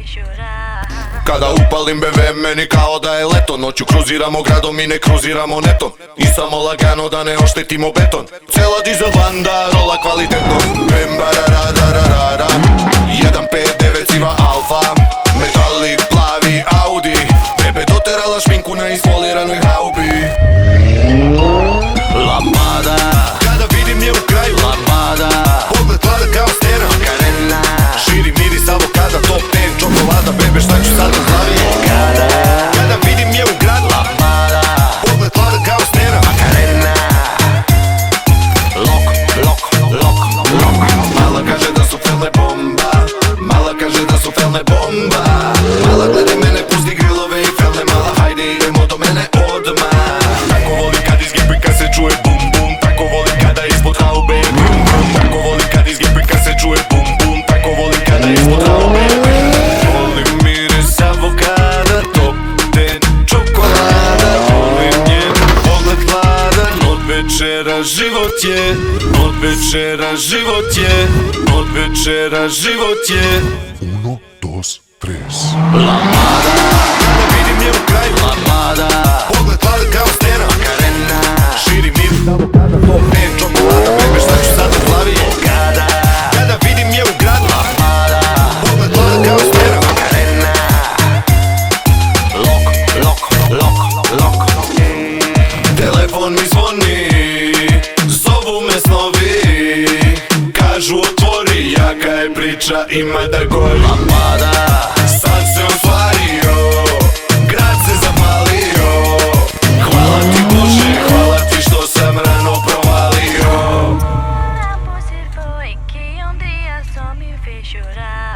Kada upalim BV meni kao da je leto. Noću kruziramo gradom i ne kruziramo netom. I samo lagano da ne oštetimo beton. Cela dizel banda, rola kvalitetno. Bembararararara 1.5.9 Siva Alfa, metalik, plavi Audi. Bebe doterala šminku na isfoliranoj haubi. Lambada, kada vidim je u kraju. Lambada, pogled vlada kao stena. Makarena, širi miris avokada. Top 10 čokolada, bebe šta ću sad u glavi. Kada vidim je u gradu. Lambada, pogled vlada kao stena. Makarena, lok, lok, lok, lok. Mala kaže da su felne bomba. Mala kaže da su felne bomba. Mala gledaj mene, pusti grilove i felne. Mala hajde idemo do mene odmah. Tako volim kad iz gepika se čuje bum bum. Tako volim kada ispod haube je bum bum. Tako volim kad iz gepika se čuje bum bum. Tako volim kada ispod haube je bum bum. Volim miris avokada, top 10 čokolada. Volim njen pogled hladan. Od večera život je, od večera život je, od večera život je. 1, 2, 3. Lambada, kada vidim je u kraju. Lambada, pogled vlada kao stena. Makarena, širi miris avokada. Top 5 čokolada, bebe šta ću sad u glavi. Kada vidim je u gradu. Lambada, pogled vlada kao stena. Makarena, lok, lok, lok, lok. Telefon mi zvoni, zovu me snovi. Kažu otvori, jaka je priča, ima da gori. Lambada, sad se ostvario, grad se zapalio. Hvala ti Bože, hvala ti što sam rano provalio. Por ser foi que dia só me fez chorar.